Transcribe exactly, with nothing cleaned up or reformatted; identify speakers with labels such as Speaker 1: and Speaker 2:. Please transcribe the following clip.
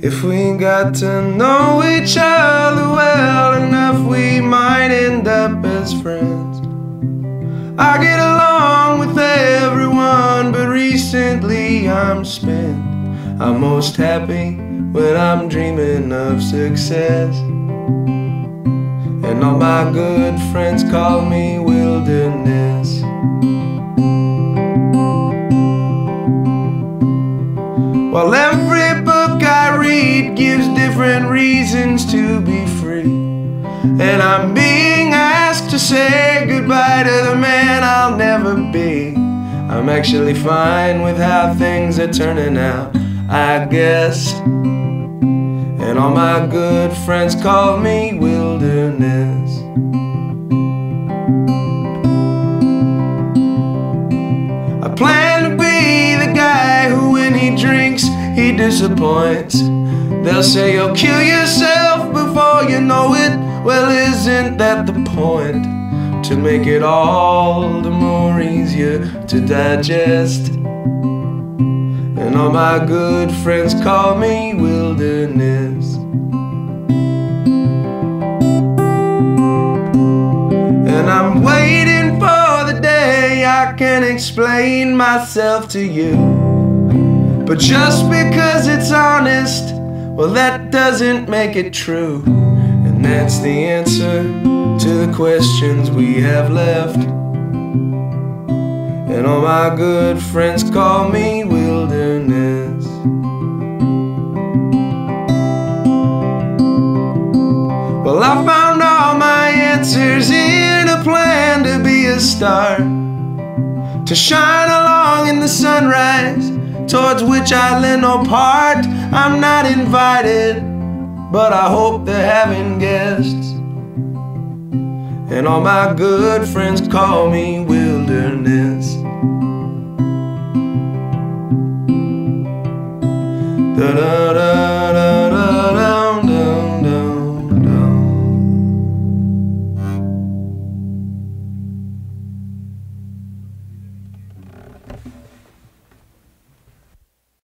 Speaker 1: If we got to know each other well enough, we might end up as friends. I get along with everyone, but recently I'm spent. I'm most happy when I'm dreaming of success. And all my good friends call me wilderness. While every book I read gives different reasons to be free, and I'm being asked to say goodbye to the man I'll never be, I'm actually fine with how things are turning out, I guess. And all my good friends call me wilderness. I plan to be the guy who, when he drinks, he disappoints. They'll say you'll kill yourself before you know it. Well, isn't that the point? To make it all the more easier to digest. And all my good friends call me wilderness. And I'm waiting for the day I can explain myself to you. But just because it's honest, well, that doesn't make it true. And that's the answer to the questions we have left. And all my good friends call me wilderness. Well, I found all my answers in a plan to be a star, to shine along in the sunrise, towards which I lend no part. I'm not invited, but I hope they're having guests. And all my good friends call me wilderness. Da da da.